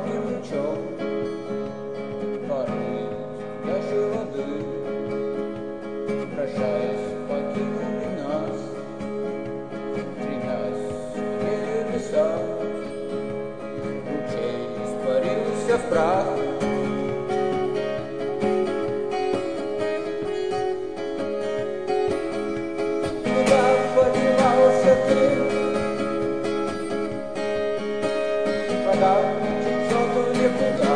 коротким лучом порыв нашей воды, прощаясь, покинули нас, стремясь в небеса. Ручей испарился в прах. Куда подевался ты? Вода течет в никуда.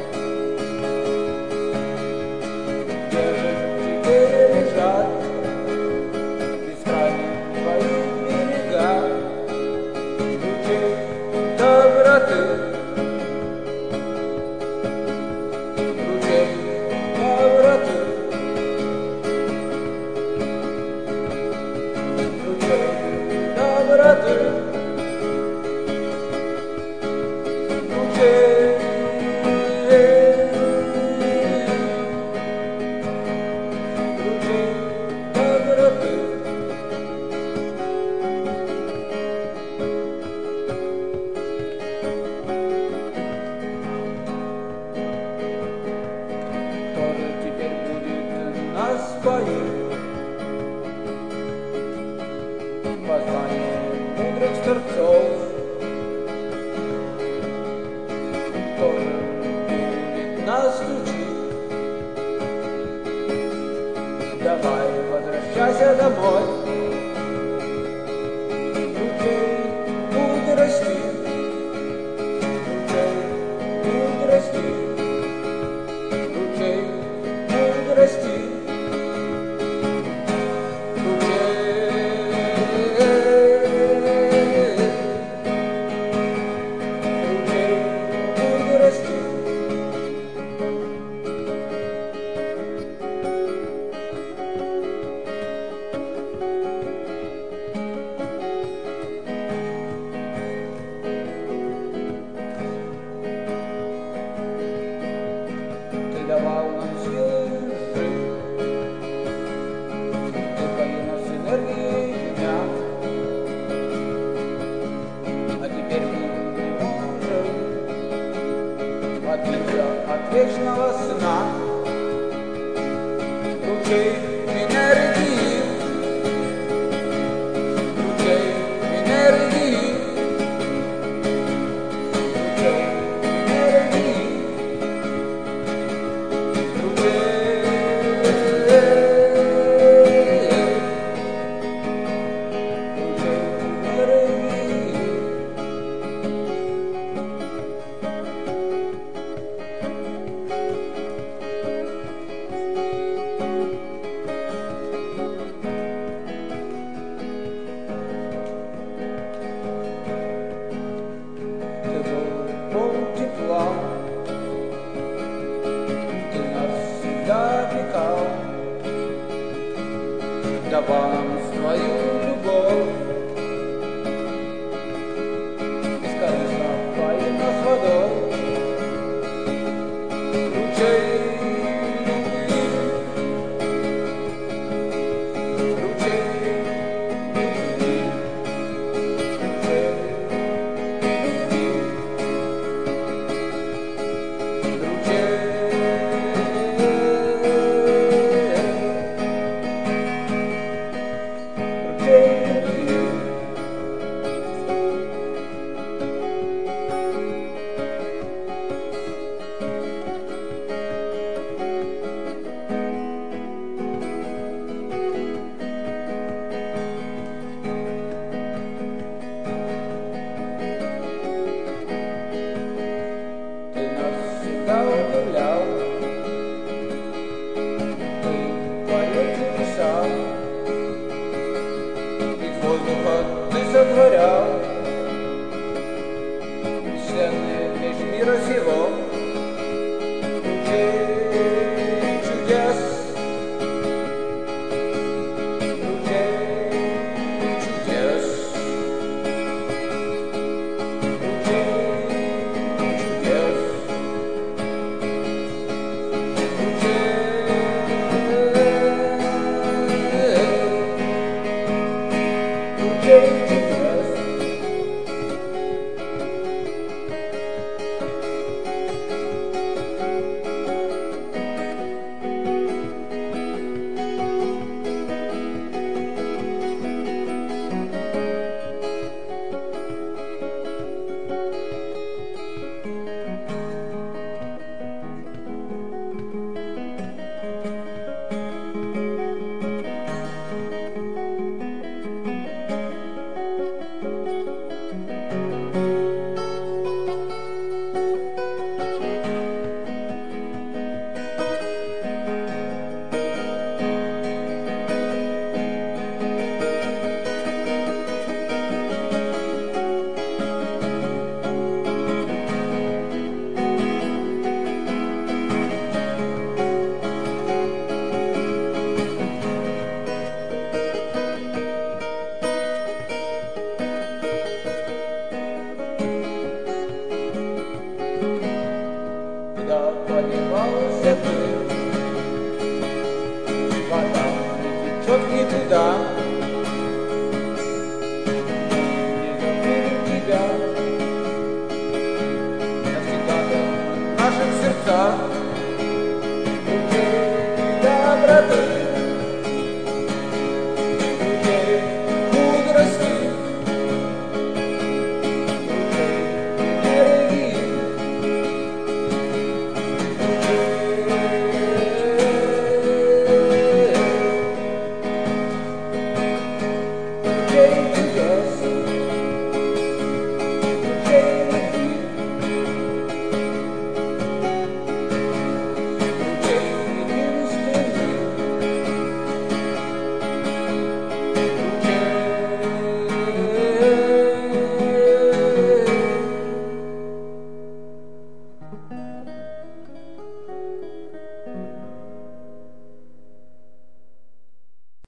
Где же теперь лежат бескрайние твои берега? Ручей доброты, ручей доброты, ручей доброты. Нас поет воззвание мудрых старцов, кто же будет нас учить? Давай возвращайся домой, ручей мудрости, ручей мудрости, ручей мудрости. Ты давал нам силы жить, ты поил нас энергией дня, а теперь мы не можем отбиться от вечного сна. Ручей энергии, ручей энергии, ручей энергии. Ты был полон тепла, ты нас всегда опекал, давал нам свою любовь, бескорыстно поил нас водой. Ручей любви, ручей любви, ручей любви, ручей. куда поднимался ты. Вода течет не туда, не забудем тебя навсегда в наших сердцах.